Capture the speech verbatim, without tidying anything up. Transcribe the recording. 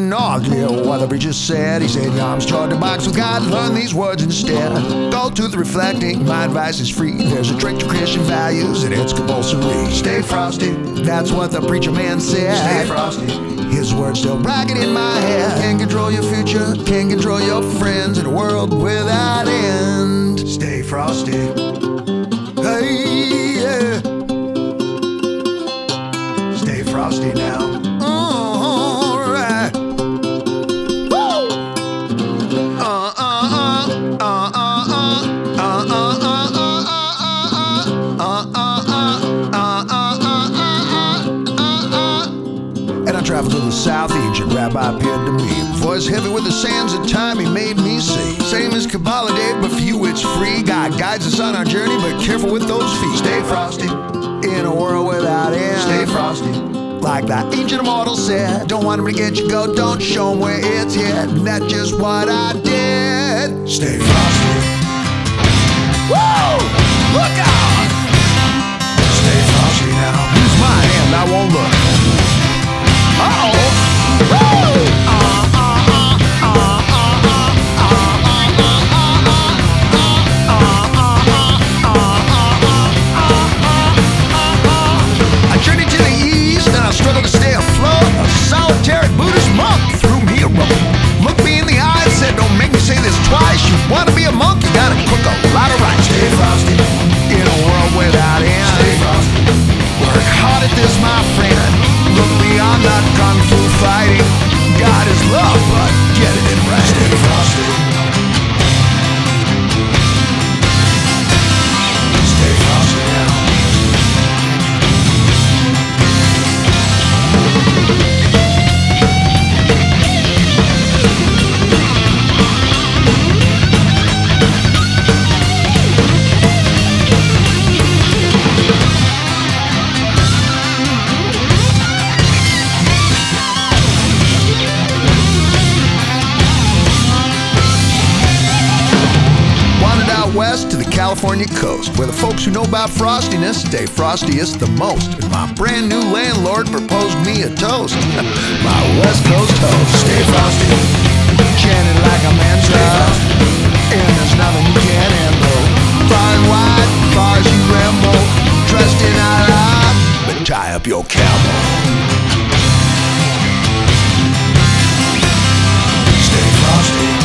North, yeah, what the preacher said. He said, "I'm starting to box with God, learn these words instead. Gold tooth reflecting, my advice is free. There's a trick to Christian values and it's compulsory. Stay frosty, that's what the preacher man said. Stay frosty, his words still bragging in my head. Can't control your future, can't control your friends in a world without end. Stay frosty. Hey, yeah. Stay frosty now. Traveled to the south, the ancient rabbi appeared to me. Voice heavy with the sands of time, he made me see. Same as Kabbalah Day, but for you it's free. God guides us on our journey, but careful with those feet. Stay frosty, in a world without end. Stay frosty, like that ancient immortal said. Don't want him to get you go, don't show him where it's hid. And that's just what I did. Stay frosty. Woo! Look out! Stay frosty now. Use my hand, I won't look. Uh-oh! I journeyed to the east and I struggled to stay afloat. A solitary Buddhist monk threw me a rope. Looked me in the eye and said, "Don't make me say this twice. You want to be a monk, you gotta cook a lot of rice." Stay frosty, in a world without end. Stay frosty, work hard at this, my friend. Look beyond that kung fu fighting. God is love, but get it in right. Stay frosty. Stay frosty now. West to the California coast, where the folks who know about frostiness stay frostiest the most. And my brand new landlord proposed me a toast. My West Coast toast. Stay frosty, chanted like a mantra, and there's nothing you can't handle. Far and wide, far as you ramble, dressed in Allah, but tie up your camel. Stay frosty.